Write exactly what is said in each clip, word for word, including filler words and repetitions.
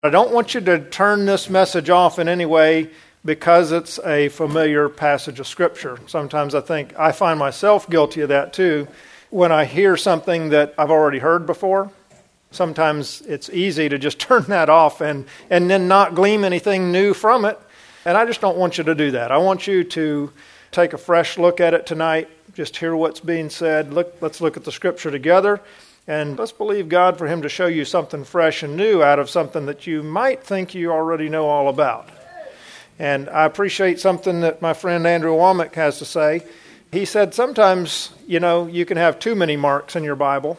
I don't want you to turn this message off in any way because it's a familiar passage of Scripture. Sometimes I think, I find myself guilty of that too. When I hear something that I've already heard before, sometimes it's easy to just turn that off and, and then not glean anything new from it. And I just don't want you to do that. I want you to take a fresh look at it tonight, just hear what's being said. Look, let's look at the Scripture together. And let's believe God for Him to show you something fresh and new out of something that you might think you already know all about. And I appreciate something that my friend Andrew Womack has to say. He said sometimes, you know, you can have too many marks in your Bible.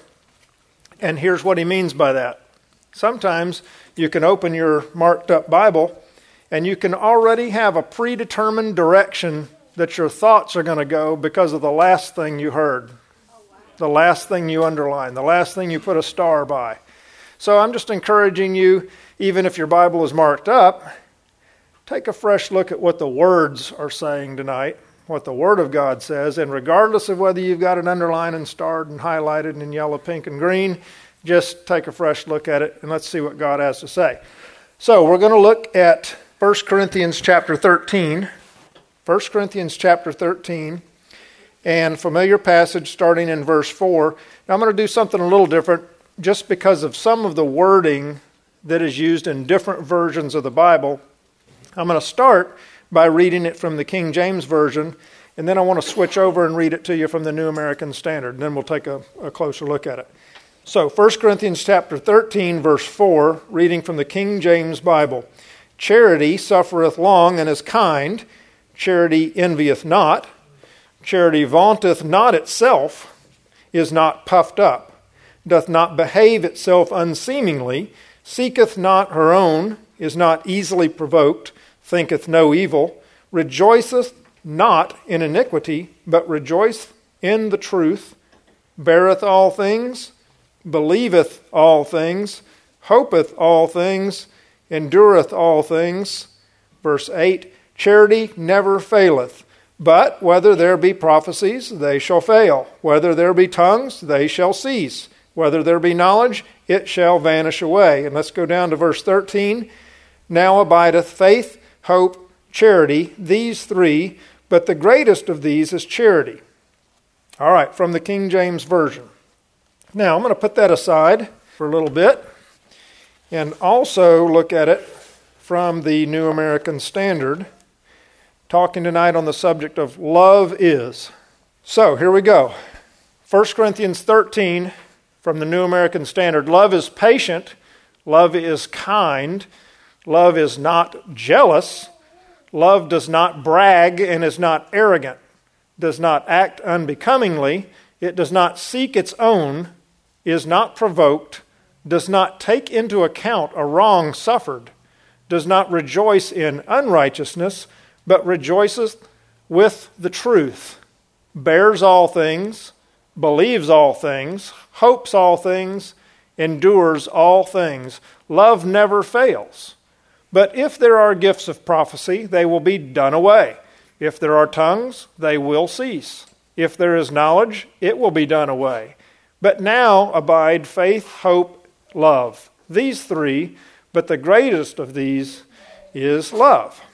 And here's what he means by that. Sometimes you can open your marked up Bible and you can already have a predetermined direction that your thoughts are going to go because of the last thing you heard. The last thing you underline, the last thing you put a star by. So I'm just encouraging you, even if your Bible is marked up, take a fresh look at what the words are saying tonight, what the Word of God says, and regardless of whether you've got it underlined and starred and highlighted and in yellow, pink, and green, just take a fresh look at it and let's see what God has to say. So we're going to look at First Corinthians chapter thirteen. First Corinthians chapter thirteen. And familiar passage starting in verse four. Now I'm going to do something a little different just because of some of the wording that is used in different versions of the Bible. I'm going to start by reading it from the King James Version, and then I want to switch over and read it to you from the New American Standard, and then we'll take a, a closer look at it. So First Corinthians chapter thirteen, verse four, reading from the King James Bible. Charity suffereth long and is kind. Charity envieth not. Charity vaunteth not itself, is not puffed up, doth not behave itself unseemingly, seeketh not her own, is not easily provoked, thinketh no evil, rejoiceth not in iniquity, but rejoiceth in the truth, beareth all things, believeth all things, hopeth all things, endureth all things. Verse eight, charity never faileth. But whether there be prophecies, they shall fail. Whether there be tongues, they shall cease. Whether there be knowledge, it shall vanish away. And let's go down to verse thirteen. Now abideth faith, hope, charity, these three, but the greatest of these is charity. All right, from the King James Version. Now I'm going to put that aside for a little bit and also look at it from the New American Standard. Talking tonight on the subject of love is. So here we go. First Corinthians thirteen from the New American Standard. Love is patient. Love is kind. Love is not jealous. Love does not brag and is not arrogant. Does not act unbecomingly. It does not seek its own. Is not provoked. Does not take into account a wrong suffered. Does not rejoice in unrighteousness, but rejoiceth with the truth, bears all things, believes all things, hopes all things, endures all things. Love never fails. But if there are gifts of prophecy, they will be done away. If there are tongues, they will cease. If there is knowledge, it will be done away. But now abide faith, hope, love. These three, but the greatest of these is love.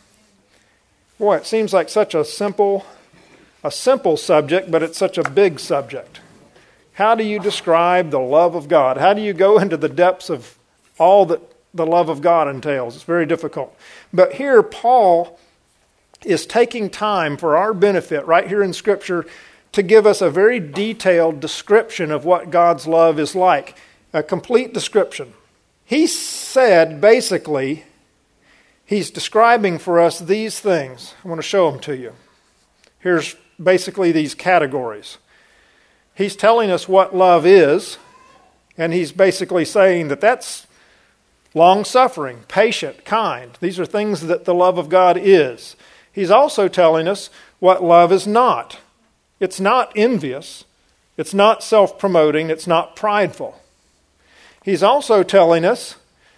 Boy, it seems like such a simple, a simple subject, but it's such a big subject. How do you describe the love of God? How do you go into the depths of all that the love of God entails? It's very difficult. But here, Paul is taking time for our benefit right here in Scripture to give us a very detailed description of what God's love is like, a complete description. He said, basically, he's describing for us these things. I want to show them to you. Here's basically these categories. He's telling us what love is, and he's basically saying that that's long-suffering, patient, kind. These are things that the love of God is. He's also telling us what love is not. It's not envious. It's not self-promoting. It's not prideful. He's also telling us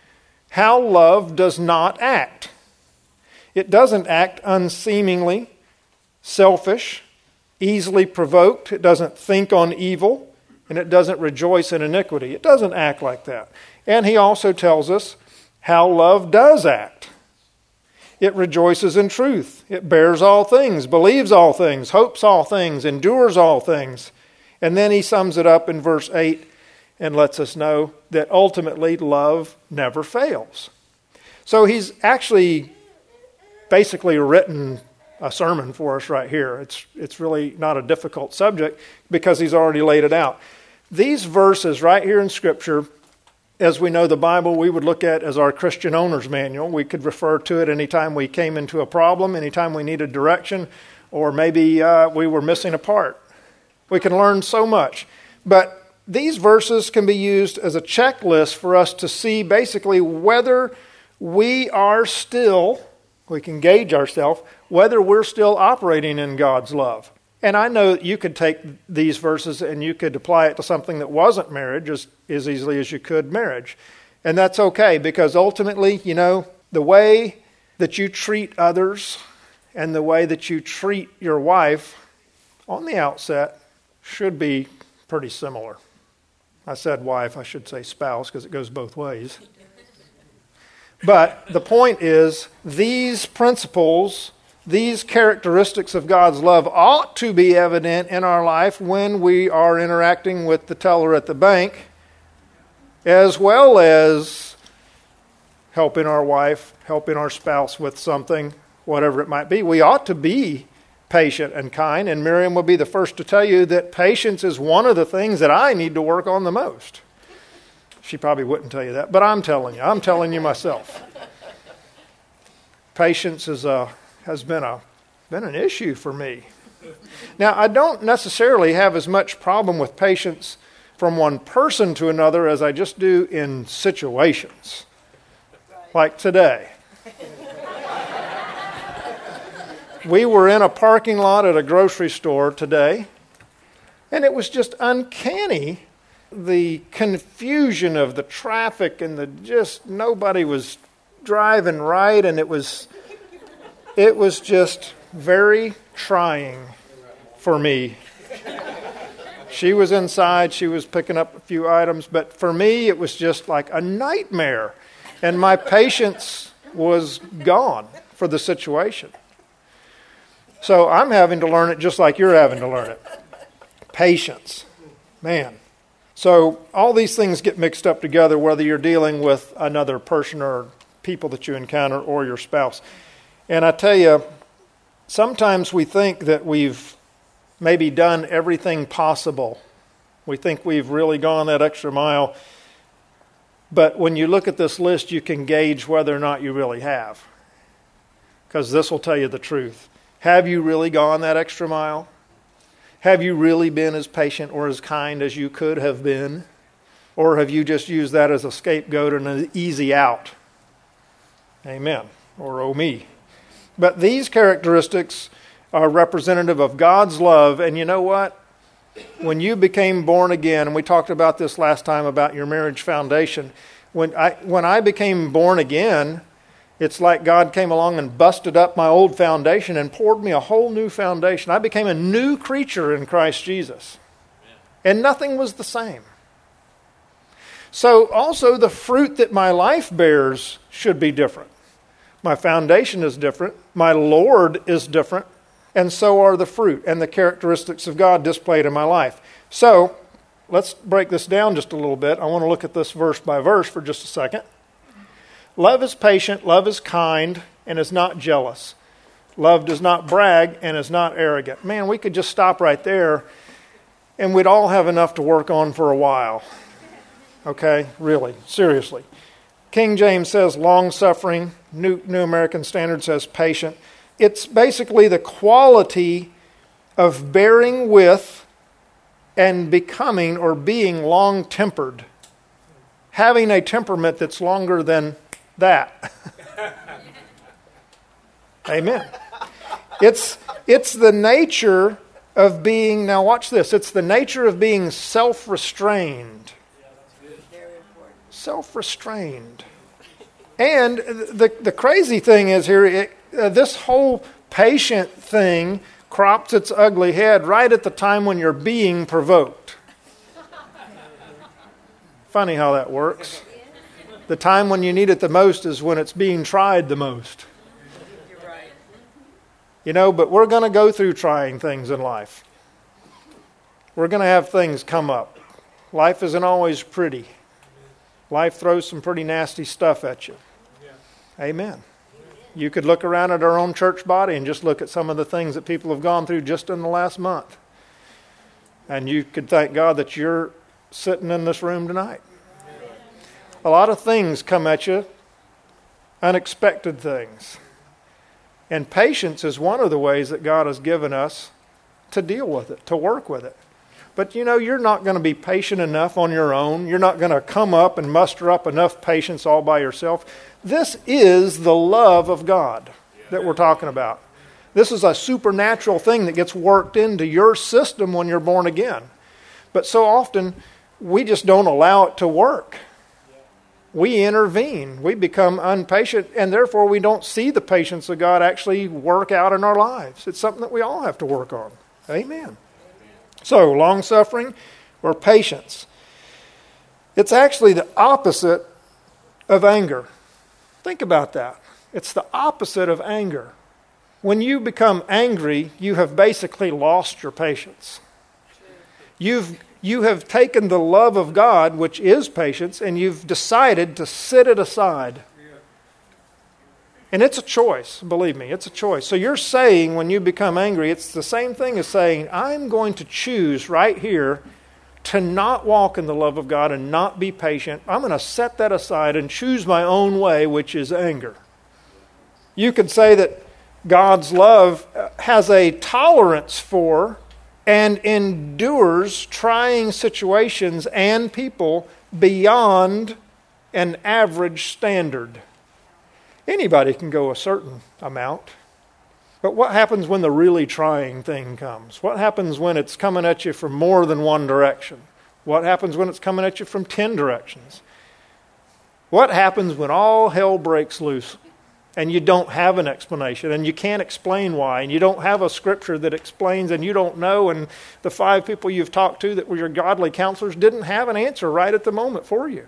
how love does not act. It doesn't act unseemingly, selfish, easily provoked. It doesn't think on evil, and it doesn't rejoice in iniquity. It doesn't act like that. And he also tells us how love does act. It rejoices in truth. It bears all things, believes all things, hopes all things, endures all things. And then he sums it up in verse eight and lets us know that ultimately love never fails. So he's actually basically written a sermon for us right here. It's, it's really not a difficult subject because he's already laid it out. These verses right here in Scripture, as we know the Bible, we would look at as our Christian owner's manual. We could refer to it anytime we came into a problem, anytime we needed direction, or maybe uh, we were missing a part. We can learn so much. But these verses can be used as a checklist for us to see basically whether we are still, we can gauge ourselves, whether we're still operating in God's love. And I know that you could take these verses and you could apply it to something that wasn't marriage as, as easily as you could marriage. And that's okay, because ultimately, you know, the way that you treat others and the way that you treat your wife on the outset should be pretty similar. I said wife, I should say spouse, because it goes both ways. But the point is, these principles, these characteristics of God's love ought to be evident in our life when we are interacting with the teller at the bank, as well as helping our wife, helping our spouse with something, whatever it might be. We ought to be patient and kind, and Miriam will be the first to tell you that patience is one of the things that I need to work on the most. She probably wouldn't tell you that, but I'm telling you. I'm telling you myself. Patience is a has been a been an issue for me. Now, I don't necessarily have as much problem with patience from one person to another as I just do in situations. Like today. We were in a parking lot at a grocery store today, and it was just uncanny, the confusion of the traffic and the just nobody was driving right, and it was it was just very trying for me. She was inside, she was picking up a few items, but for me it was just like a nightmare, and my patience was gone for the situation. So I'm having to learn it just like you're having to learn it. Patience. Man. So all these things get mixed up together, whether you're dealing with another person or people that you encounter or your spouse. And I tell you, sometimes we think that we've maybe done everything possible. We think we've really gone that extra mile. But when you look at this list, you can gauge whether or not you really have. Because this will tell you the truth. Have you really gone that extra mile? Have you really been as patient or as kind as you could have been? Or have you just used that as a scapegoat and an easy out? Amen. Or oh me. But these characteristics are representative of God's love. And you know what? When you became born again, and we talked about this last time about your marriage foundation, when I when I became born again, it's like God came along and busted up my old foundation and poured me a whole new foundation. I became a new creature in Christ Jesus. And nothing was the same. So also the fruit that my life bears should be different. My foundation is different. My Lord is different. And so are the fruit and the characteristics of God displayed in my life. So let's break this down just a little bit. I want to look at this verse by verse for just a second. Love is patient, love is kind, and is not jealous. Love does not brag and is not arrogant. Man, we could just stop right there and we'd all have enough to work on for a while. Okay, really, seriously. King James says long-suffering. New, New American Standard says patient. It's basically the quality of bearing with and becoming or being long-tempered. Having a temperament that's longer than that. Amen. It's, it's the nature of being, now watch this, it's the nature of being self-restrained. Self-restrained. And the, the crazy thing is here, it, uh, this whole patient thing crops its ugly head right at the time when you're being provoked. Funny how that works. The time when you need it the most is when it's being tried the most. You're right. You know, but we're going to go through trying things in life. We're going to have things come up. Life isn't always pretty. Life throws some pretty nasty stuff at you. Amen. You could look around at our own church body and just look at some of the things that people have gone through just in the last month. And you could thank God that you're sitting in this room tonight. A lot of things come at you, unexpected things. And patience is one of the ways that God has given us to deal with it, to work with it. But you know, you're not going to be patient enough on your own. You're not going to come up and muster up enough patience all by yourself. This is the love of God that we're talking about. This is a supernatural thing that gets worked into your system when you're born again. But so often, we just don't allow it to work. We intervene. We become impatient, and therefore we don't see the patience of God actually work out in our lives. It's something that we all have to work on. Amen. So, long-suffering or patience. It's actually the opposite of anger. Think about that. It's the opposite of anger. When you become angry, you have basically lost your patience. You've You have taken the love of God, which is patience, and you've decided to sit it aside. And it's a choice, believe me, it's a choice. So you're saying when you become angry, it's the same thing as saying, I'm going to choose right here to not walk in the love of God and not be patient. I'm going to set that aside and choose my own way, which is anger. You could say that God's love has a tolerance for and endures trying situations and people beyond an average standard. Anybody can go a certain amount. But what happens when the really trying thing comes? What happens when it's coming at you from more than one direction? What happens when it's coming at you from ten directions? What happens when all hell breaks loose? And you don't have an explanation, and you can't explain why, and you don't have a scripture that explains, and you don't know, and the five people you've talked to that were your godly counselors didn't have an answer right at the moment for you.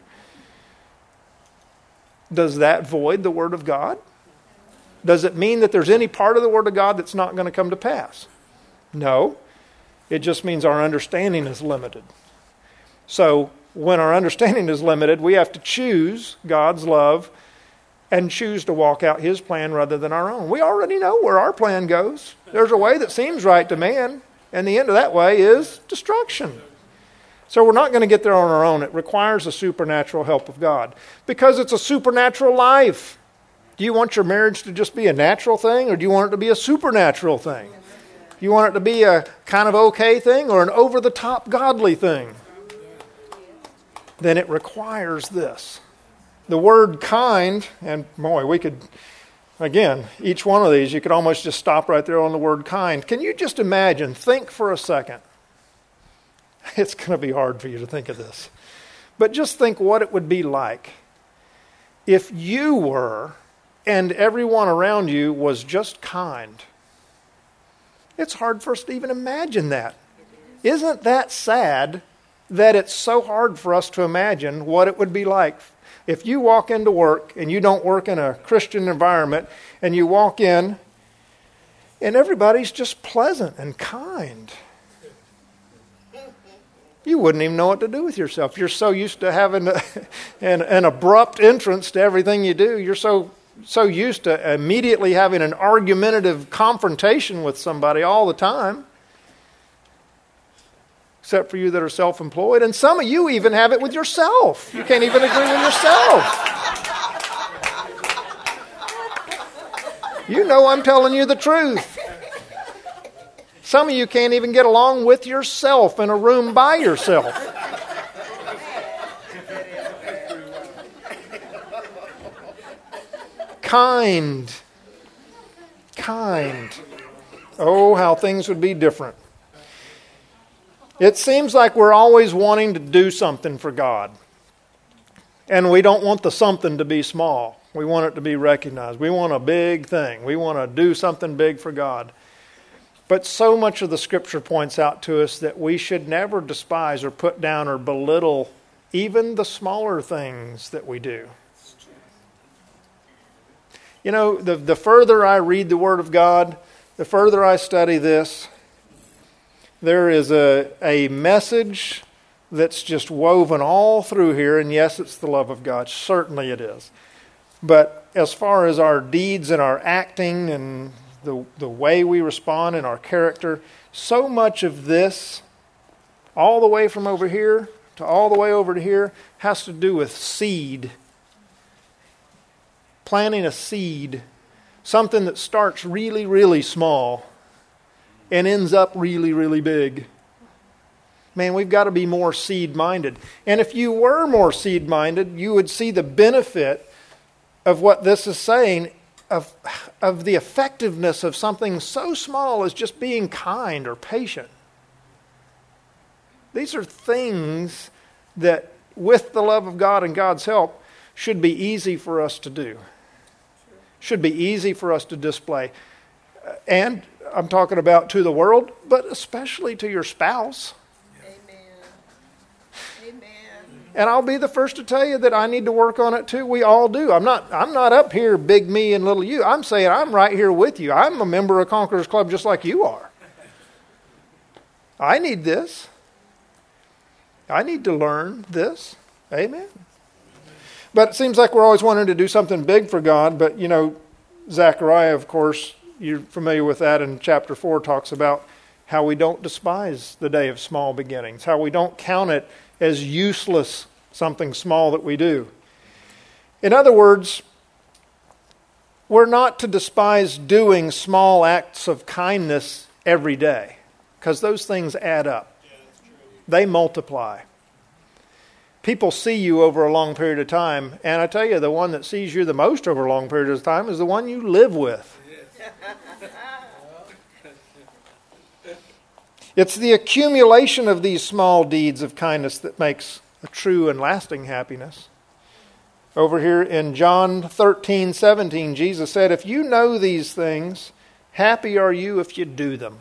Does that void the Word of God? Does it mean that there's any part of the Word of God that's not going to come to pass? No. It just means our understanding is limited. So, when our understanding is limited, we have to choose God's love and choose to walk out His plan rather than our own. We already know where our plan goes. There's a way that seems right to man, and the end of that way is destruction. So we're not going to get there on our own. It requires the supernatural help of God because it's a supernatural life. Do you want your marriage to just be a natural thing, or do you want it to be a supernatural thing? Do you want it to be a kind of okay thing or an over-the-top godly thing? Then it requires this. The word kind, and boy, we could, again, each one of these, you could almost just stop right there on the word kind. Can you just imagine, think for a second. It's going to be hard for you to think of this. But just think what it would be like if you were, and everyone around you was just kind. It's hard for us to even imagine that. Isn't that sad that it's so hard for us to imagine what it would be like if you walk into work and you don't work in a Christian environment and you walk in and everybody's just pleasant and kind. You wouldn't even know what to do with yourself. You're so used to having a, an, an abrupt entrance to everything you do. You're so so used to immediately having an argumentative confrontation with somebody all the time. Except for you that are self-employed. And some of you even have it with yourself. You can't even agree with yourself. You know I'm telling you the truth. Some of you can't even get along with yourself in a room by yourself. Kind. Kind. Oh, how things would be different. It seems like we're always wanting to do something for God. And we don't want the something to be small. We want it to be recognized. We want a big thing. We want to do something big for God. But so much of the Scripture points out to us that we should never despise or put down or belittle even the smaller things that we do. You know, the, the further I read the Word of God, the further I study this, there is a, a message that's just woven all through here. And yes, it's the love of God. Certainly it is. But as far as our deeds and our acting and the, the way we respond and our character, so much of this, all the way from over here to all the way over to here, has to do with seed. Planting a seed, something that starts really, really small and ends up really, really big. Man, we've got to be more seed-minded. And if you were more seed-minded, you would see the benefit of what this is saying, of, of the effectiveness of something so small as just being kind or patient. These are things that, with the love of God and God's help, should be easy for us to do. Should be easy for us to display. And I'm talking about to the world, but especially to your spouse. And I'll be the first to tell you that I need to work on it too. We all do. I'm not I'm not up here big me and little you. I'm saying I'm right here with you. I'm a member of Conquerors Club just like you are. I need this. I need to learn this. Amen. But it seems like we're always wanting to do something big for God. But, you know, Zechariah, of course, you're familiar with that in chapter four, talks about how we don't despise the day of small beginnings, how we don't count it as useless, something small that we do. In other words, we're not to despise doing small acts of kindness every day, because those things add up. Yeah, that's true. They multiply. People see you over a long period of time, and I tell you, the one that sees you the most over a long period of time is the one you live with. It's the accumulation of these small deeds of kindness that makes a true and lasting happiness. Over here in John thirteen seventeen, Jesus said, "If you know these things, happy are you if you do them."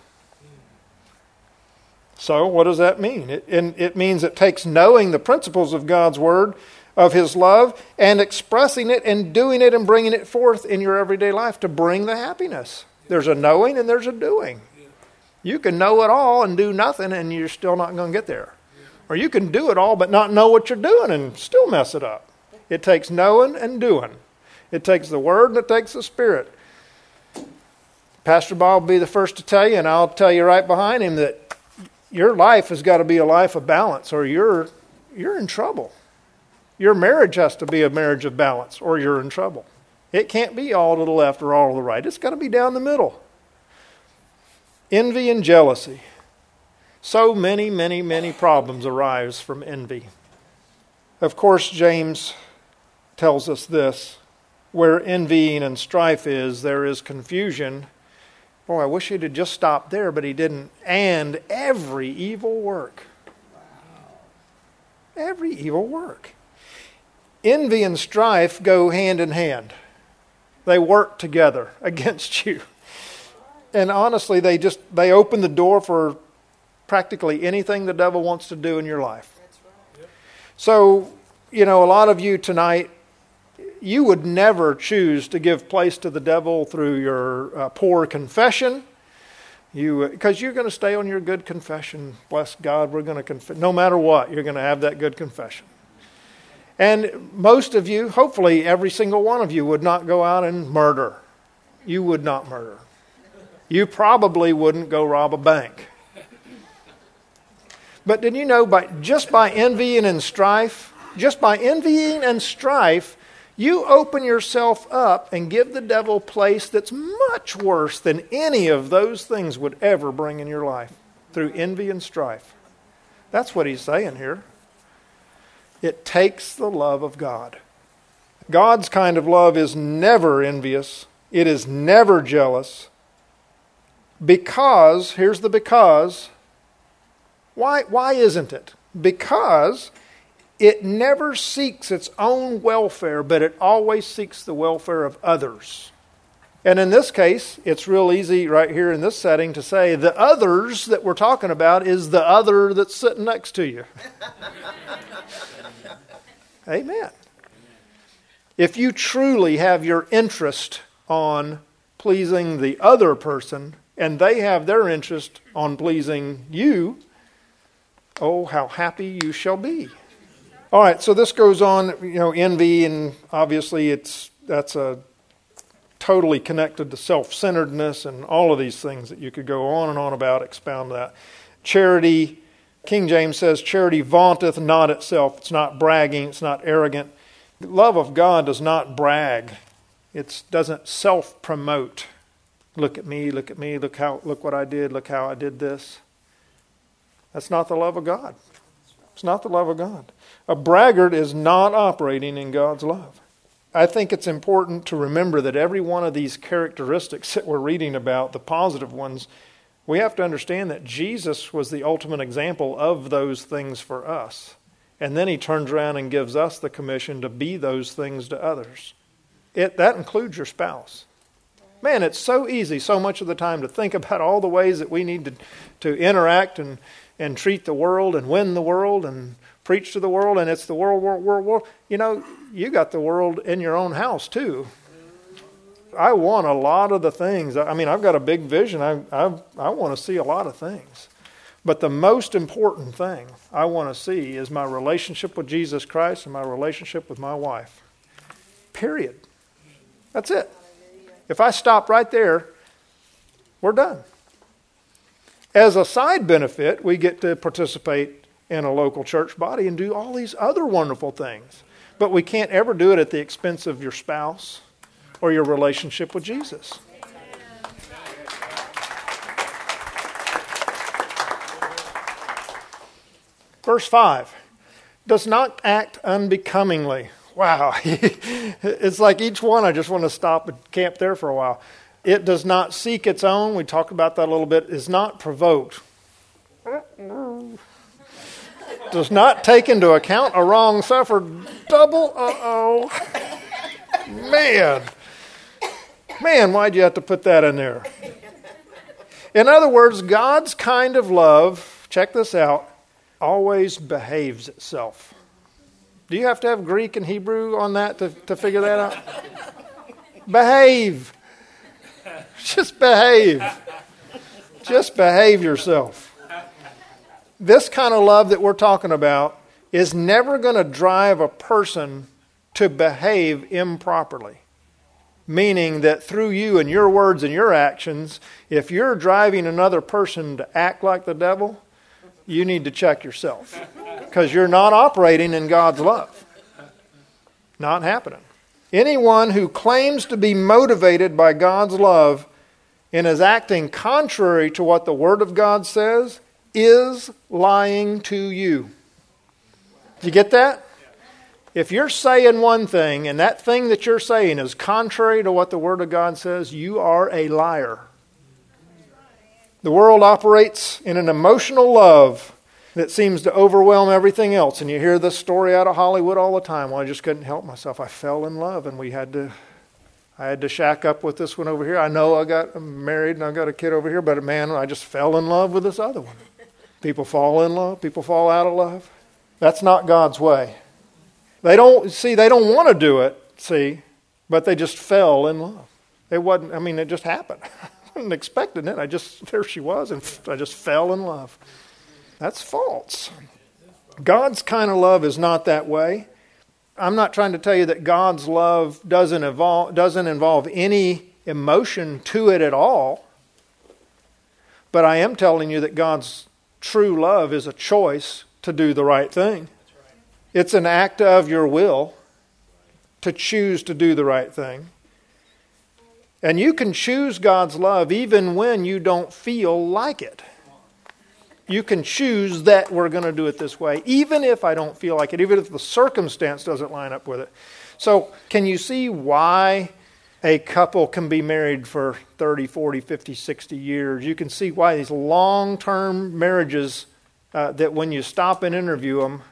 So what does that mean? It, it means it takes knowing the principles of God's Word, of His love, and expressing it and doing it and bringing it forth in your everyday life to bring the happiness. There's a knowing and there's a doing. You can know it all and do nothing and you're still not going to get there. Or you can do it all but not know what you're doing and still mess it up. It takes knowing and doing. It takes the Word and it takes the Spirit. Pastor Bob will be the first to tell you, and I'll tell you right behind him, that your life has got to be a life of balance or you're you're in trouble. Your marriage has to be a marriage of balance or you're in trouble. It can't be all to the left or all to the right. It's got to be down the middle. Envy and jealousy. So many, many, many problems arise from envy. Of course, James tells us this: where envying and strife is, there is confusion. Boy, I wish he'd have just stopped there, but he didn't. And every evil work. Every evil work. Envy and strife go hand in hand. They work together against you. And honestly, they just, they open the door for practically anything the devil wants to do in your life. That's right. Yep. So, you know, a lot of you tonight, you would never choose to give place to the devil through your uh, poor confession. You, because you're going to stay on your good confession. Bless God, we're going to confess. No matter what, you're going to have that good confession. And most of you, hopefully every single one of you, would not go out and murder. You would not murder. You probably wouldn't go rob a bank. But did you know, by just by envying and strife, just by envying and strife, you open yourself up and give the devil place that's much worse than any of those things would ever bring in your life, through envy and strife. That's what he's saying here. It takes the love of God. God's kind of love is never envious. It is never jealous. Because, here's the because. Why, why isn't it? Because it never seeks its own welfare, but it always seeks the welfare of others. And in this case, it's real easy right here in this setting to say the others that we're talking about is the other that's sitting next to you. Amen. If you truly have your interest on pleasing the other person, and they have their interest on pleasing you, oh, how happy you shall be. All right, so this goes on, you know, envy, and obviously it's that's a totally connected to self-centeredness and all of these things that you could go on and on about, expound that. Charity, King James says, charity vaunteth not itself. It's not bragging, it's not arrogant. The love of God does not brag. It doesn't self-promote. Look at me, look at me, look how, look what I did, look how I did this. That's not the love of God. It's not the love of God. A braggart is not operating in God's love. I think it's important to remember that every one of these characteristics that we're reading about, the positive ones, we have to understand that Jesus was the ultimate example of those things for us. And then he turns around and gives us the commission to be those things to others. It, that includes your spouse. Man, it's so easy so much of the time to think about all the ways that we need to, to interact and, and treat the world and win the world and preach to the world, and it's the world, world, world, world. You know, you got the world in your own house too. I want a lot of the things. I mean, I've got a big vision. I I I want to see a lot of things. But the most important thing I want to see is my relationship with Jesus Christ and my relationship with my wife. Period. That's it. If I stop right there, we're done. As a side benefit, we get to participate in a local church body and do all these other wonderful things. But we can't ever do it at the expense of your spouse or your relationship with Jesus. Verse five, does not act unbecomingly. Wow. It's like each one I just want to stop and camp there for a while. It does not seek its own. We talked about that a little bit. Is not provoked. Does not take into account a wrong suffered. Double uh-oh. Man. Man, why'd you have to put that in there? In other words, God's kind of love, check this out, always behaves itself. Do you have to have Greek and Hebrew on that to, to figure that out? Behave. Just behave. Just behave yourself. This kind of love that we're talking about is never going to drive a person to behave improperly. Meaning that through you and your words and your actions, if you're driving another person to act like the devil, you need to check yourself. Because you're not operating in God's love. Not happening. Anyone who claims to be motivated by God's love and is acting contrary to what the Word of God says is lying to you. Do you get that? If you're saying one thing and that thing that you're saying is contrary to what the Word of God says, you are a liar. The world operates in an emotional love that seems to overwhelm everything else. And you hear this story out of Hollywood all the time. Well, I just couldn't help myself. I fell in love and we had to, I had to shack up with this one over here. I know I got I'm married and I got a kid over here, but man, I just fell in love with this other one. People fall in love. People fall out of love. That's not God's way. They don't, see, they don't want to do it, see, but they just fell in love. It wasn't, I mean, it just happened. I wasn't expecting it. I just, there she was, and I just fell in love. That's false. God's kind of love is not that way. I'm not trying to tell you that God's love doesn't involve, doesn't involve any emotion to it at all. But I am telling you that God's true love is a choice to do the right thing. It's an act of your will to choose to do the right thing. And you can choose God's love even when you don't feel like it. You can choose that we're going to do it this way, even if I don't feel like it, even if the circumstance doesn't line up with it. So can you see why a couple can be married for thirty, forty, fifty, sixty years? You can see why these long-term marriages, uh, that when you stop and interview them,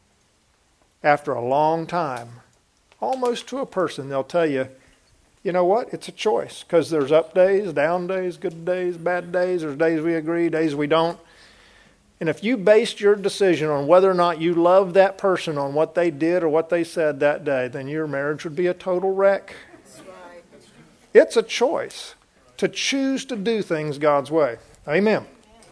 after a long time, almost to a person, they'll tell you, you know what, it's a choice. Because there's up days, down days, good days, bad days. There's days we agree, days we don't. And if you based your decision on whether or not you love that person on what they did or what they said that day, then your marriage would be a total wreck. It's a choice to choose to do things God's way. Amen.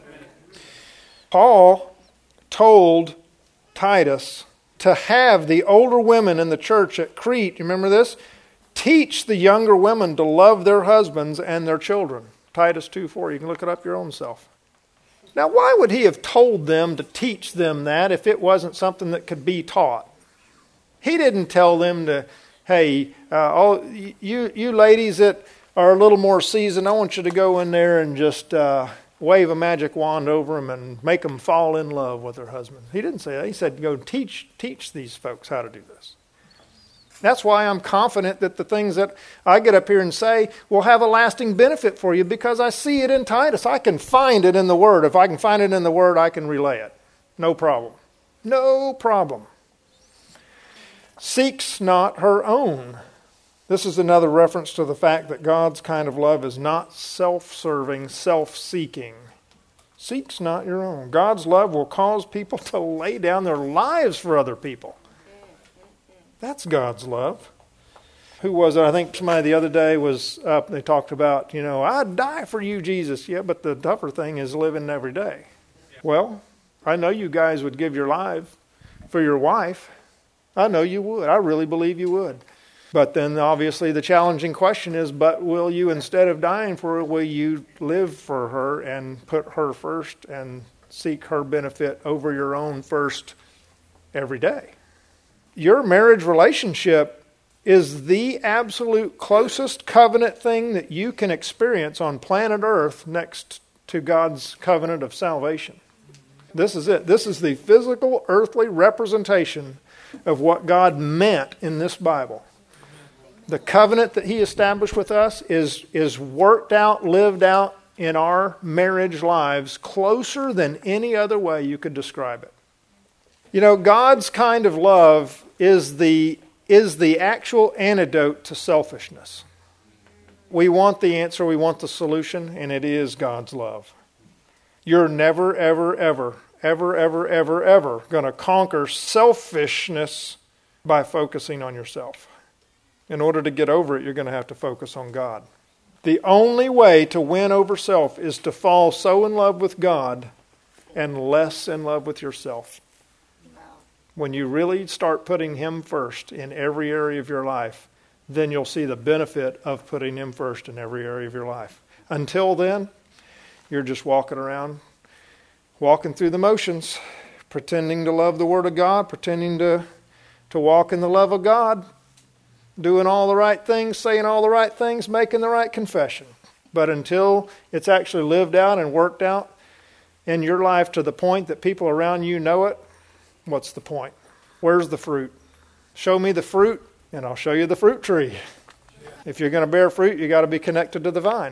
Paul told Titus to have the older women in the church at Crete, you remember this? Teach the younger women to love their husbands and their children. Titus two four, you can look it up your own self. Now, why would he have told them to teach them that if it wasn't something that could be taught? He didn't tell them to, hey, uh, all you you ladies that are a little more seasoned, I want you to go in there and just uh, wave a magic wand over them and make them fall in love with their husband. He didn't say that. He said, go teach teach these folks how to do this. That's why I'm confident that the things that I get up here and say will have a lasting benefit for you, because I see it in Titus. I can find it in the Word. If I can find it in the Word, I can relay it. No problem. No problem. Seeks not her own. This is another reference to the fact that God's kind of love is not self-serving, self-seeking. Seeks not your own. God's love will cause people to lay down their lives for other people. That's God's love. Who was it? I think somebody the other day was up, they talked about, you know, I'd die for you, Jesus. Yeah, but the tougher thing is living every day. Well, I know you guys would give your life for your wife. I know you would. I really believe you would. But then obviously the challenging question is, but will you, instead of dying for her, will you live for her and put her first and seek her benefit over your own first every day? Your marriage relationship is the absolute closest covenant thing that you can experience on planet Earth next to God's covenant of salvation. This is it. This is the physical, earthly representation of what God meant in this Bible. The covenant that He established with us is, is worked out, lived out in our marriage lives closer than any other way you could describe it. You know, God's kind of love is the is the actual antidote to selfishness. We want the answer, we want the solution, and it is God's love. You're never, ever, ever, ever, ever, ever, ever going to conquer selfishness by focusing on yourself. In order to get over it, you're going to have to focus on God. The only way to win over self is to fall so in love with God and less in love with yourself. When you really start putting Him first in every area of your life, then you'll see the benefit of putting Him first in every area of your life. Until then, you're just walking around, walking through the motions, pretending to love the Word of God, pretending to, to walk in the love of God, doing all the right things, saying all the right things, making the right confession. But until it's actually lived out and worked out in your life to the point that people around you know it, what's the point? Where's the fruit? Show me the fruit, and I'll show you the fruit tree. If you're going to bear fruit, you got to be connected to the vine.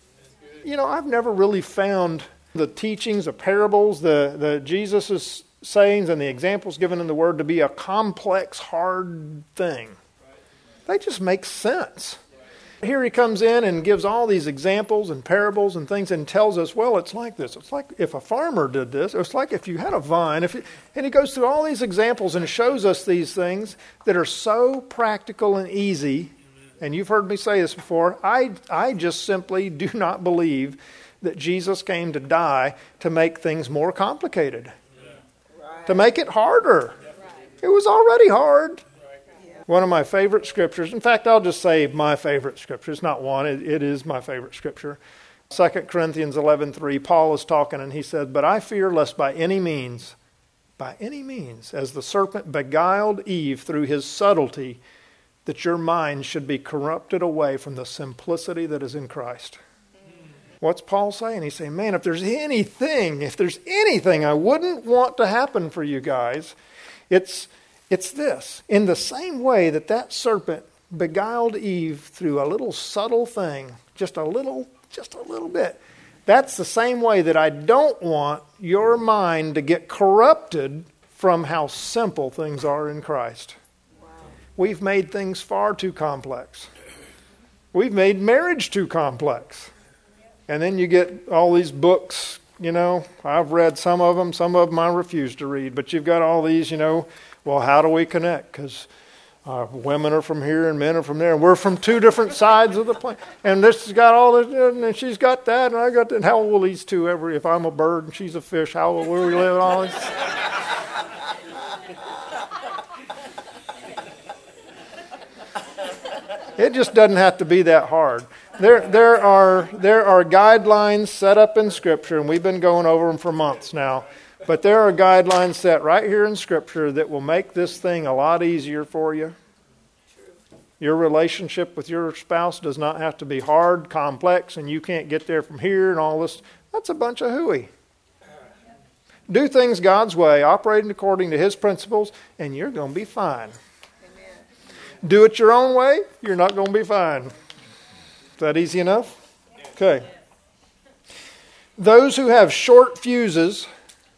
You know, I've never really found the teachings, the parables, the, the Jesus' sayings, and the examples given in the Word to be a complex, hard thing. They just make sense. Here he comes in and gives all these examples and parables and things and tells us, well, it's like this. It's like if a farmer did this. It's like if you had a vine. If you, and he goes through all these examples and shows us these things that are so practical and easy. And you've heard me say this before. I, I just simply do not believe that Jesus came to die to make things more complicated. Yeah. To make it harder. It was already hard. One of my favorite scriptures, in fact, I'll just say my favorite scripture. It's not one, it, it is my favorite scripture. Second Corinthians eleven three, Paul is talking and he said, but I fear lest by any means, by any means, as the serpent beguiled Eve through his subtlety, that your mind should be corrupted away from the simplicity that is in Christ. What's Paul saying? He's saying, man, if there's anything, if there's anything I wouldn't want to happen for you guys, it's... It's this. In the same way that that serpent beguiled Eve through a little subtle thing, just a little, just a little bit, that's the same way that I don't want your mind to get corrupted from how simple things are in Christ. Wow. We've made things far too complex. We've made marriage too complex. And then you get all these books, you know, I've read some of them, some of them I refuse to read, but you've got all these, you know, well, how do we connect? Because Uh, women are from here and men are from there. And we're from two different sides of the planet. And this has got all this, and she's got that, and I got that. And how will these two ever, if I'm a bird and she's a fish, how will we live and all this? It just doesn't have to be that hard. There, there are, there are guidelines set up in Scripture, and we've been going over them for months now. But there are guidelines set right here in Scripture that will make this thing a lot easier for you. Your relationship with your spouse does not have to be hard, complex, and you can't get there from here and all this. That's a bunch of hooey. Do things God's way, operating according to His principles, and you're going to be fine. Amen. Do it your own way, you're not going to be fine. Is that easy enough? Okay. Those who have short fuses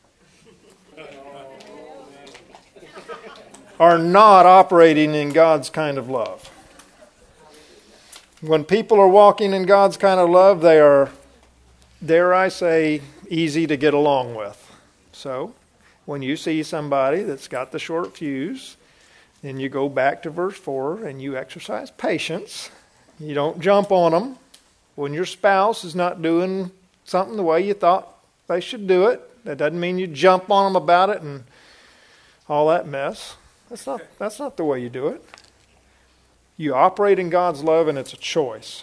are not operating in God's kind of love. When people are walking in God's kind of love, they are, dare I say, easy to get along with. So, when you see somebody that's got the short fuse, then you go back to verse four and you exercise patience. You don't jump on them. When your spouse is not doing something the way you thought they should do it, that doesn't mean you jump on them about it and all that mess. That's not, that's not the way you do it. You operate in God's love, and it's a choice.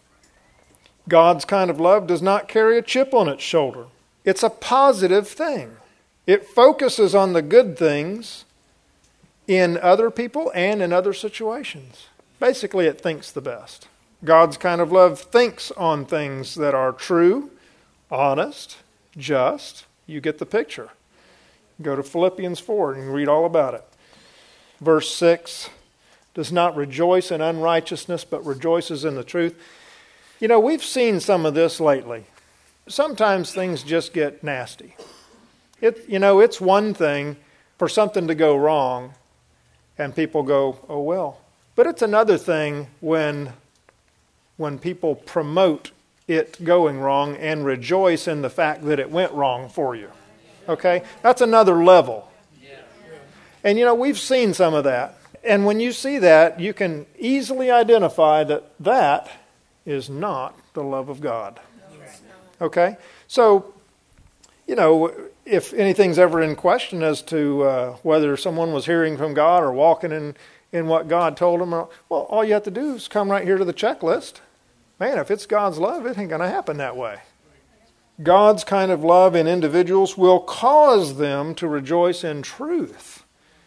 God's kind of love does not carry a chip on its shoulder. It's a positive thing. It focuses on the good things in other people and in other situations. Basically, it thinks the best. God's kind of love thinks on things that are true, honest, just. You get the picture. Go to Philippians four and read all about it. Verse six, does not rejoice in unrighteousness, but rejoices in the truth. You know, we've seen some of this lately. Sometimes things just get nasty. It, you know, it's one thing for something to go wrong and people go, oh well. But it's another thing when, when people promote it going wrong and rejoice in the fact that it went wrong for you. Okay? That's another level. And, you know, we've seen some of that. And when you see that, you can easily identify that that is not the love of God. Okay? So, you know, if anything's ever in question as to uh, whether someone was hearing from God or walking in, in what God told them, well, all you have to do is come right here to the checklist. Man, if it's God's love, it ain't going to happen that way. God's kind of love in individuals will cause them to rejoice in truth.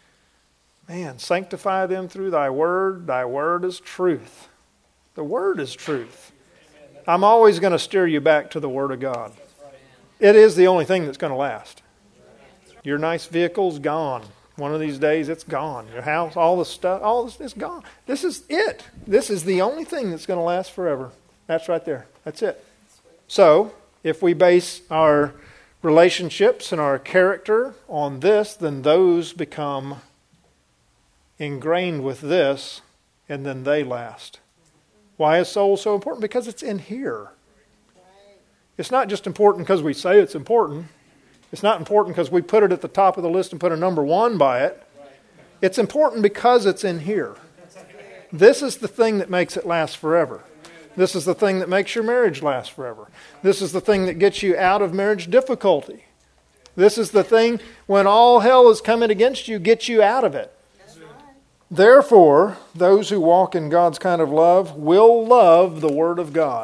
Man, sanctify them through thy word. Thy word is truth. The word is truth. I'm always going to steer you back to the word of God. It is the only thing that's going to last. Your nice vehicle's gone. One of these days it's gone. Your house, all the stuff, all this is gone. This is it. This is the only thing that's going to last forever. That's right there. That's it. So, if we base our relationships and our character on this, then those become ingrained with this, and then they last. Why is soul so important? Because it's in here. It's not just important because we say it's important. It's not important because we put it at the top of the list and put a number one by it. It's important because it's in here. This is the thing that makes it last forever. This is the thing that makes your marriage last forever. This is the thing that gets you out of marriage difficulty. This is the thing, when all hell is coming against you, gets you out of it. Therefore, those who walk in God's kind of love will love the Word of God.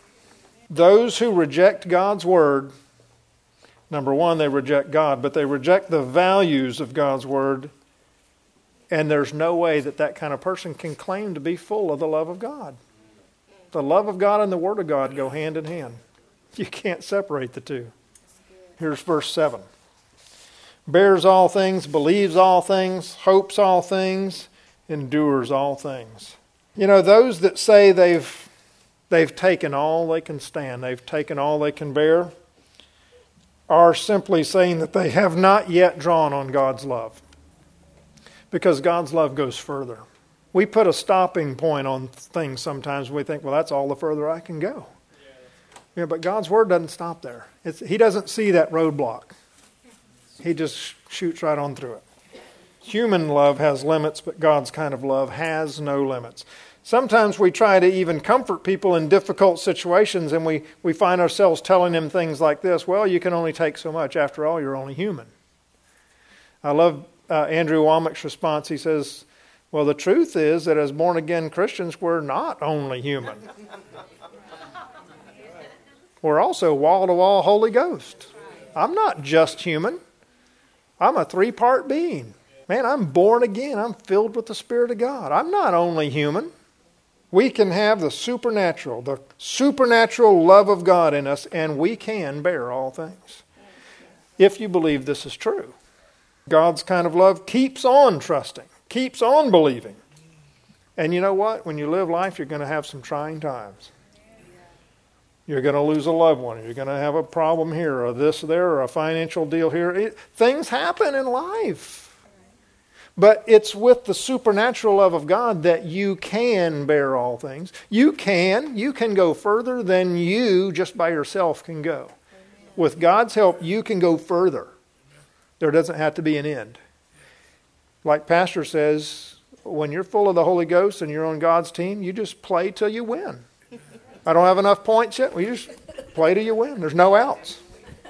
Those who reject God's Word, number one, they reject God, but they reject the values of God's Word, and there's no way that that kind of person can claim to be full of the love of God. The love of God and the Word of God go hand in hand. You can't separate the two. Here's verse seven. Bears all things, believes all things, hopes all things, endures all things. You know, those that say they've they've taken all they can stand, they've taken all they can bear, are simply saying that they have not yet drawn on God's love. Because God's love goes further. We put a stopping point on things sometimes. We think, well, that's all the further I can go. Yeah, but God's Word doesn't stop there. It's, he doesn't see that roadblock. He just shoots right on through it. Human love has limits, but God's kind of love has no limits. Sometimes we try to even comfort people in difficult situations, and we, we find ourselves telling them things like this: well, you can only take so much. After all, you're only human. I love uh, Andrew Wommack's response. He says, well, the truth is that as born-again Christians, we're not only human. We're also wall-to-wall Holy Ghost. I'm not just human. I'm a three-part being. Man, I'm born again. I'm filled with the Spirit of God. I'm not only human. We can have the supernatural, the supernatural love of God in us, and we can bear all things. If you believe this is true. God's kind of love keeps on trusting, keeps on believing. And you know what? When you live life, you're going to have some trying times. You're going to lose a loved one. You're going to have a problem here, or this there, or a financial deal here. It, things happen in life. But it's with the supernatural love of God that you can bear all things. You can. You can go further than you just by yourself can go. With God's help, you can go further. There doesn't have to be an end. Like Pastor says, when you're full of the Holy Ghost and you're on God's team, you just play till you win. I don't have enough points yet. Well, you just play till you win. There's no outs.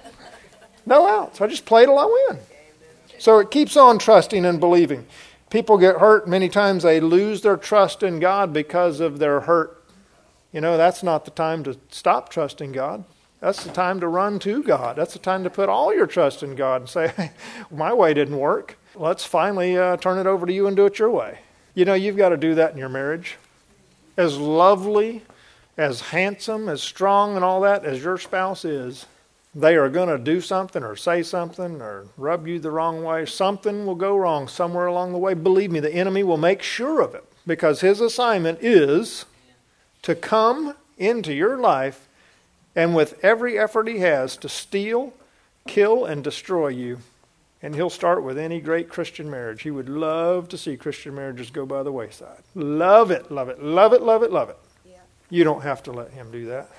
No outs. I just play till I win. So it keeps on trusting and believing. People get hurt. Many times they lose their trust in God because of their hurt. You know, that's not the time to stop trusting God. That's the time to run to God. That's the time to put all your trust in God and say, hey, my way didn't work. Let's finally uh, turn it over to you and do it your way. You know, you've got to do that in your marriage. As lovely, as handsome, as strong and all that as your spouse is, they are going to do something or say something or rub you the wrong way. Something will go wrong somewhere along the way. Believe me, the enemy will make sure of it, because his assignment is to come into your life and with every effort he has to steal, kill, and destroy you. And he'll start with any great Christian marriage. He would love to see Christian marriages go by the wayside. Love it, love it, love it, love it, love it. Yeah. You don't have to let him do that.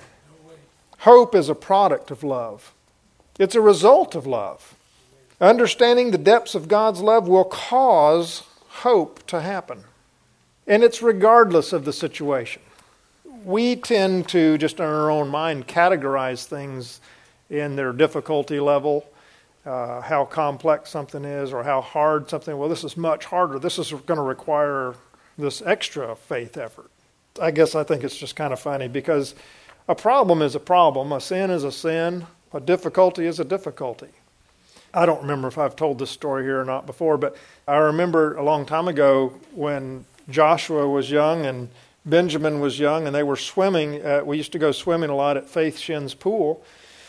Hope is a product of love. It's a result of love. Understanding the depths of God's love will cause hope to happen. And it's regardless of the situation. We tend to, just in our own mind, categorize things in their difficulty level, uh, how complex something is, or how hard something. Well, this is much harder. This is going to require this extra faith effort. I guess I think it's just kind of funny, because a problem is a problem. A sin is a sin. A difficulty is a difficulty. I don't remember if I've told this story here or not before, but I remember a long time ago when Joshua was young and Benjamin was young, and they were swimming. Uh, we used to go swimming a lot at Faith Shin's pool.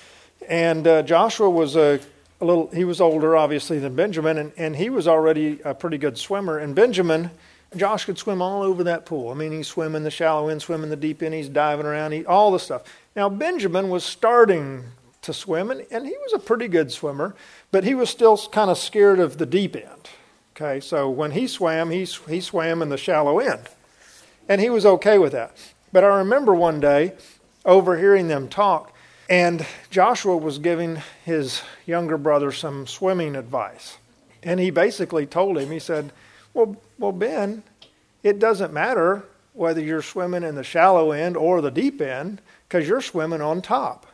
And uh, Joshua was a, a little, he was older, obviously, than Benjamin, and, and he was already a pretty good swimmer. And Benjamin, Josh could swim all over that pool. I mean, he's swimming the shallow end, swimming the deep end, he's diving around, he, all the stuff. Now, Benjamin was starting to swim, and, and he was a pretty good swimmer, but he was still kind of scared of the deep end. Okay, so when he swam, he, he swam in the shallow end. And he was okay with that. But I remember one day overhearing them talk, and Joshua was giving his younger brother some swimming advice. And he basically told him, he said, well, well, Ben, it doesn't matter whether you're swimming in the shallow end or the deep end, because you're swimming on top.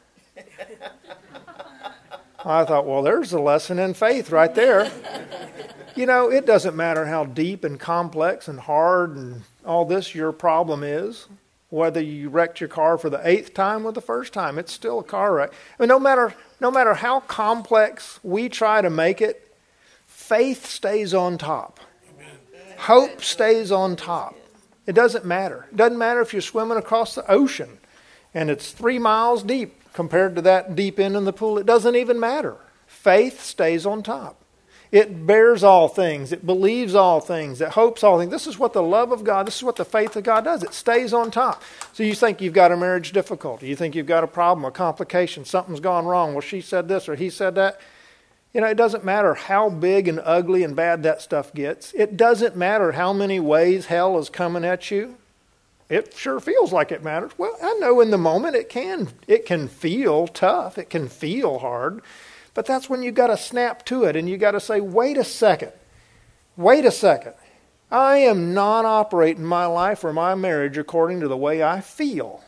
I thought, well, there's a lesson in faith right there. You know, it doesn't matter how deep and complex and hard and all this your problem is, whether you wrecked your car for the eighth time or the first time, it's still a car wreck. I mean, no matter, no matter how complex we try to make it, faith stays on top. Hope stays on top. It doesn't matter. It doesn't matter if you're swimming across the ocean and it's three miles deep compared to that deep end in the pool. It doesn't even matter. Faith stays on top. It bears all things. It believes all things. It hopes all things. This is what the love of God, this is what the faith of God does. It stays on top. So you think you've got a marriage difficulty. You think you've got a problem, a complication. Something's gone wrong. Well, she said this or he said that. You know, it doesn't matter how big and ugly and bad that stuff gets. It doesn't matter how many ways hell is coming at you. It sure feels like it matters. Well, I know in the moment it can. It can feel tough. It can feel hard. But that's when you got to snap to it and you got to say, wait a second. wait a second. I am not operating my life or my marriage according to the way I feel.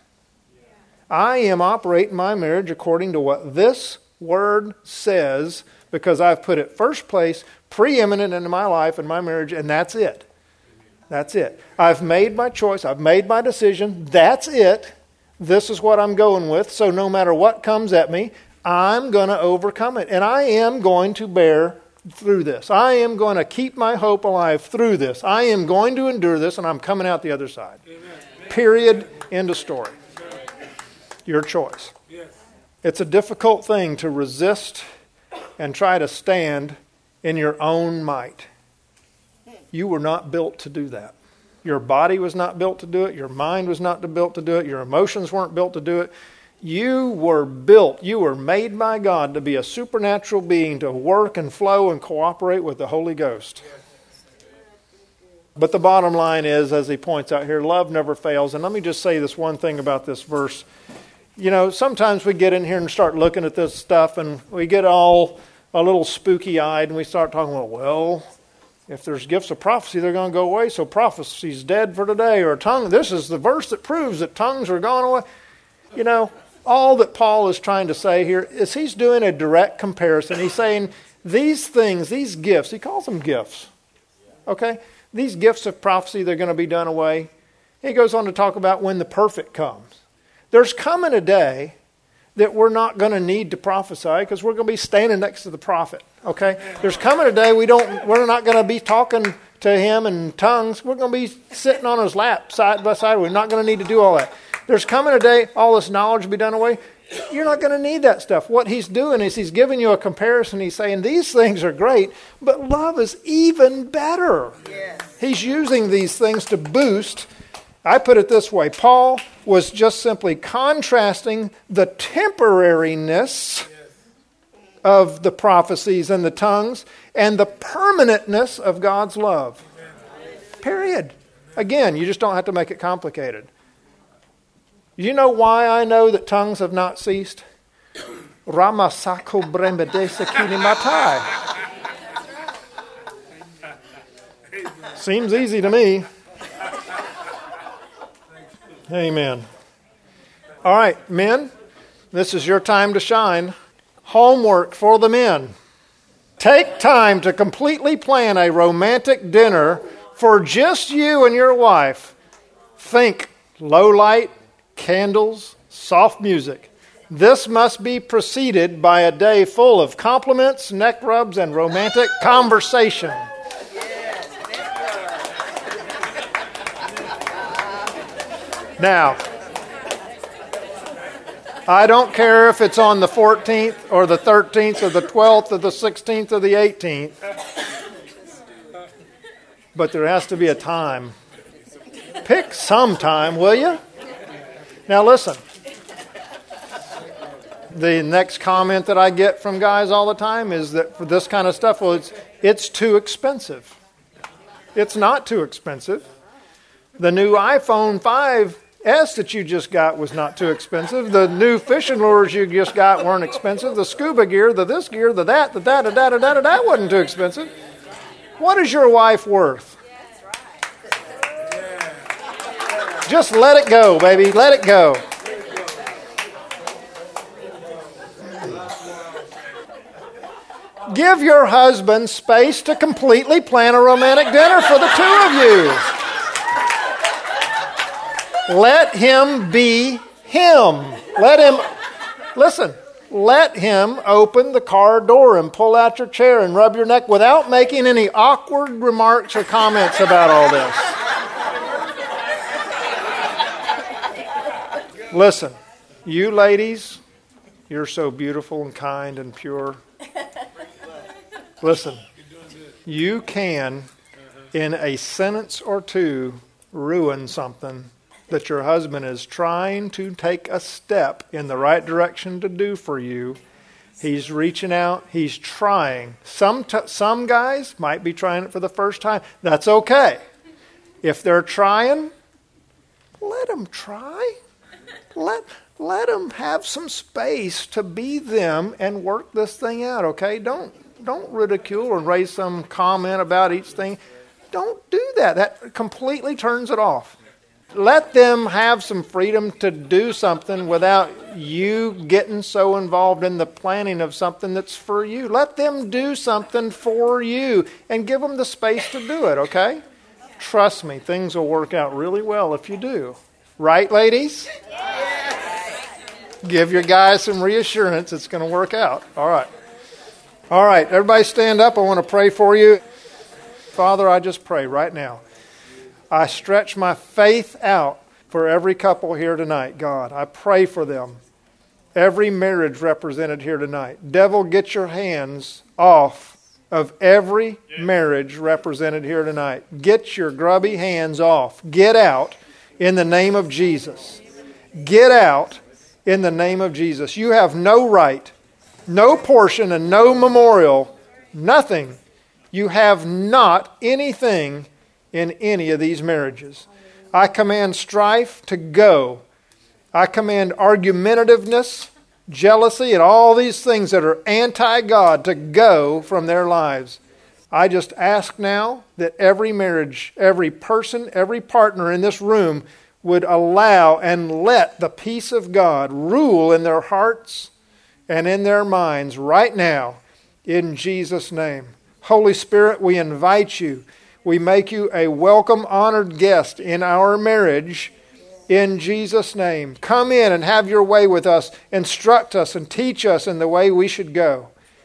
I am operating my marriage according to what this word says, because I've put it first place, preeminent in my life and my marriage, and that's it. That's it. I've made my choice. I've made my decision. That's it. This is what I'm going with. So no matter what comes at me, I'm going to overcome it. And I am going to bear through this. I am going to keep my hope alive through this. I am going to endure this, and I'm coming out the other side. Amen. Period. End of story. Your choice. Yes. It's a difficult thing to resist and try to stand in your own might. You were not built to do that. Your body was not built to do it. Your mind was not built to do it. Your emotions weren't built to do it. You were built, you were made by God to be a supernatural being, to work and flow and cooperate with the Holy Ghost. But the bottom line is, as he points out here, love never fails. And let me just say this one thing about this verse. You know, sometimes we get in here and start looking at this stuff and we get all a little spooky-eyed and we start talking about, well, if there's gifts of prophecy, they're going to go away, so prophecy's dead for today. Or tongue, this is the verse that proves that tongues are gone away. You know, all that Paul is trying to say here is he's doing a direct comparison. He's saying these things, these gifts, he calls them gifts. Okay? These gifts of prophecy, they're going to be done away. He goes on to talk about when the perfect comes. There's coming a day that we're not going to need to prophesy because we're going to be standing next to the prophet. Okay? There's coming a day we don't, we're not going to be talking to him in tongues. We're going to be sitting on his lap side by side. We're not going to need to do all that. There's coming a day all this knowledge will be done away. You're not going to need that stuff. What he's doing is he's giving you a comparison. He's saying these things are great, but love is even better. Yes. He's using these things to boost. I put it this way. Paul was just simply contrasting the temporariness of the prophecies and the tongues and the permanentness of God's love. Period. Again, you just don't have to make it complicated. You know why I know that tongues have not ceased? Ramasako brembedesa kinimatai. Seems easy to me. Amen. All right, men, this is your time to shine. Homework for the men. Take time to completely plan a romantic dinner for just you and your wife. Think low light, candles, soft music. This must be preceded by a day full of compliments, neck rubs, and romantic conversation. Now, I don't care if it's on the fourteenth or the thirteenth or the twelfth or the sixteenth or the eighteenth, but there has to be a time. Pick some time, will you? Now listen, the next comment that I get from guys all the time is that for this kind of stuff, well, it's, it's too expensive. It's not too expensive. The new iPhone five S that you just got was not too expensive. The new fishing lures you just got weren't expensive. The scuba gear, the this gear, the that, the that, the that, the that, the that wasn't too expensive. What is your wife worth? Just let it go, baby. Let it go. Give your husband space to completely plan a romantic dinner for the two of you. Let him be him. Let him, listen, let him open the car door and pull out your chair and rub your neck without making any awkward remarks or comments about all this. Listen, you ladies, you're so beautiful and kind and pure. Listen, you can, in a sentence or two, ruin something that your husband is trying to take a step in the right direction to do for you. He's reaching out. He's trying. Some t- some guys might be trying it for the first time. That's okay. If they're trying, let them try. Let, let them have some space to be them and work this thing out, okay? Don't don't ridicule and raise some comment about each thing. Don't do that. That completely turns it off. Let them have some freedom to do something without you getting so involved in the planning of something that's for you. Let them do something for you and give them the space to do it, okay? Trust me, things will work out really well if you do. Right, ladies? Yes. Give your guys some reassurance it's going to work out. All right. All right, everybody stand up. I want to pray for you. Father, I just pray right now. I stretch my faith out for every couple here tonight, God. I pray for them. Every marriage represented here tonight. Devil, get your hands off of every marriage represented here tonight. Get your grubby hands off. Get out in the name of Jesus. Get out in the name of Jesus. You have no right, no portion, and no memorial, nothing. You have not anything in any of these marriages. I command strife to go. I command argumentativeness, jealousy, and all these things that are anti-God to go from their lives. I just ask now that every marriage, every person, every partner in this room would allow and let the peace of God rule in their hearts and in their minds right now, in Jesus' name. Holy Spirit, we invite you. We make you a welcome, honored guest in our marriage in Jesus' name. Come in and have your way with us. Instruct us and teach us in the way we should go.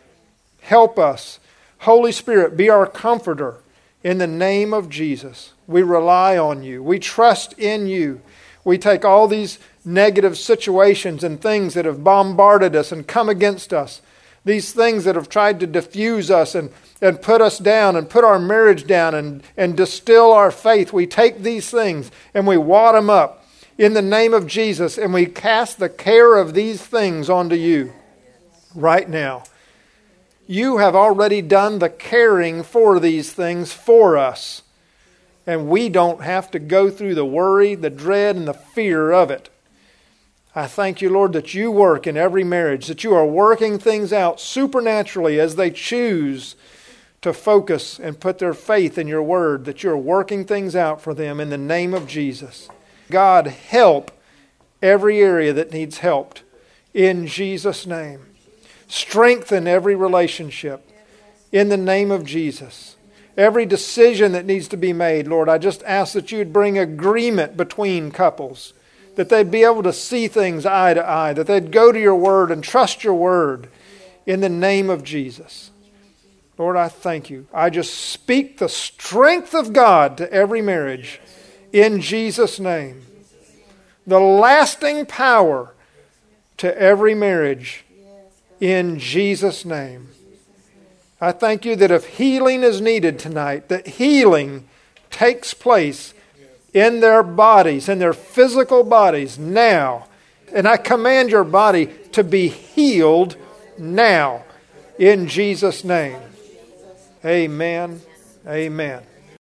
Help us. Holy Spirit, be our comforter in the name of Jesus. We rely on you. We trust in you. We take all these negative situations and things that have bombarded us and come against us, these things that have tried to diffuse us and and put us down and put our marriage down and, and distill our faith. We take these things and we wad them up in the name of Jesus, and we cast the care of these things onto you right now. You have already done the caring for these things for us, and we don't have to go through the worry, the dread, and the fear of it. I thank you, Lord, that you work in every marriage, that you are working things out supernaturally as they choose to focus and put their faith in your word, that you're working things out for them in the name of Jesus. God, help every area that needs helped in Jesus' name. Strengthen every relationship in the name of Jesus. Every decision that needs to be made, Lord, I just ask that you'd bring agreement between couples, that they'd be able to see things eye to eye, that they'd go to your word and trust your word in the name of Jesus. Lord, I thank you. I just speak the strength of God to every marriage in Jesus' name. The lasting power to every marriage in Jesus' name. I thank you that if healing is needed tonight, that healing takes place in their bodies, in their physical bodies now. And I command your body to be healed now in Jesus' name. Amen. Amen.